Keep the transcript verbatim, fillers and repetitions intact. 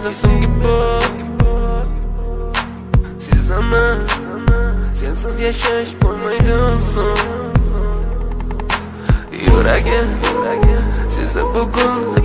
so'nggi bor sezaman, sensiz yashash bo'lmaydi oson. Yuragim sezdi bugun